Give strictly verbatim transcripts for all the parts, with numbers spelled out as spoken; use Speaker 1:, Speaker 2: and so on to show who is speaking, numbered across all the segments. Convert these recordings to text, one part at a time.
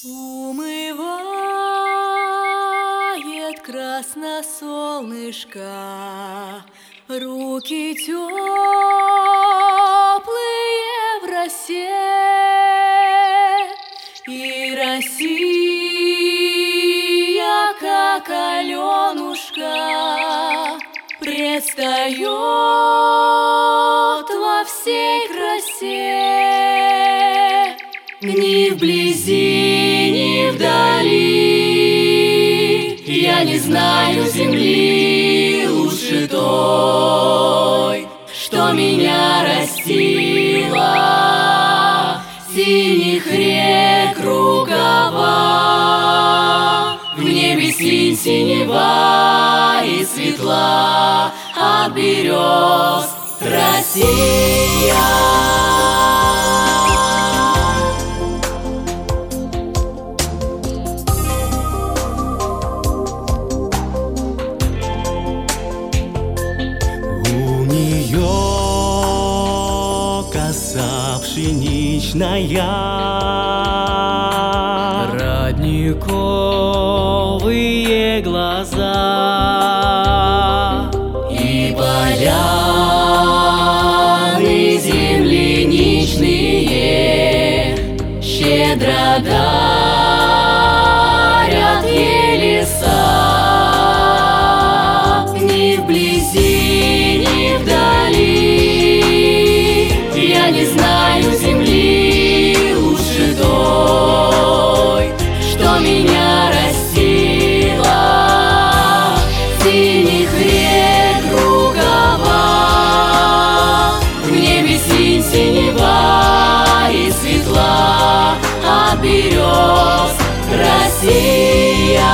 Speaker 1: Умывает красно солнышко, руки теплые в росе, и Россия, как Аленушка, предстает во всей красе. Ни вблизи, ни вдали я не знаю земли лучше той, что меня растила, синих рек рукава. В небе синь синева и светла от берез Россия.
Speaker 2: Коса пшеничная, родниковые глаза,
Speaker 1: и поляны земляничные щедро дарят ей леса. Ни вблизи, ни вдали я не знаю земли лучше той, что меня растила, синих рек рукава. В небе синь синева и светла от берез Россия.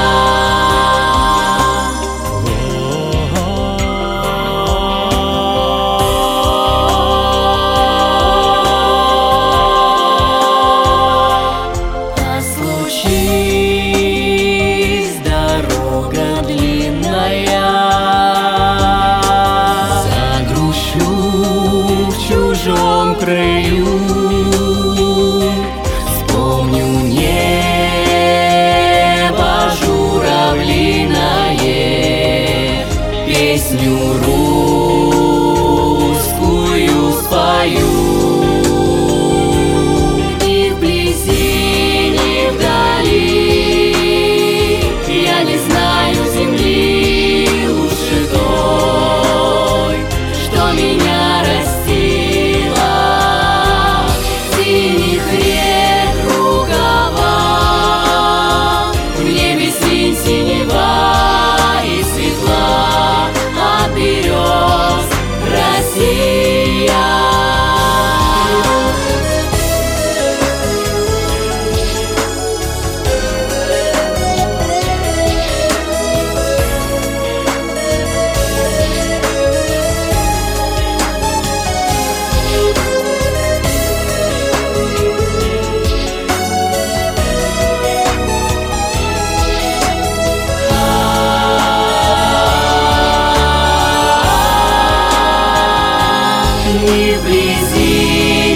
Speaker 2: Краю вспомню небо журавлиное, песню русскую спою.
Speaker 1: Ни вблизи, ни вдали я не знаю земли лучше той, что меня растила, синих рек рукава. В небе синь синева и светла от берез Россия. Ни вблизи,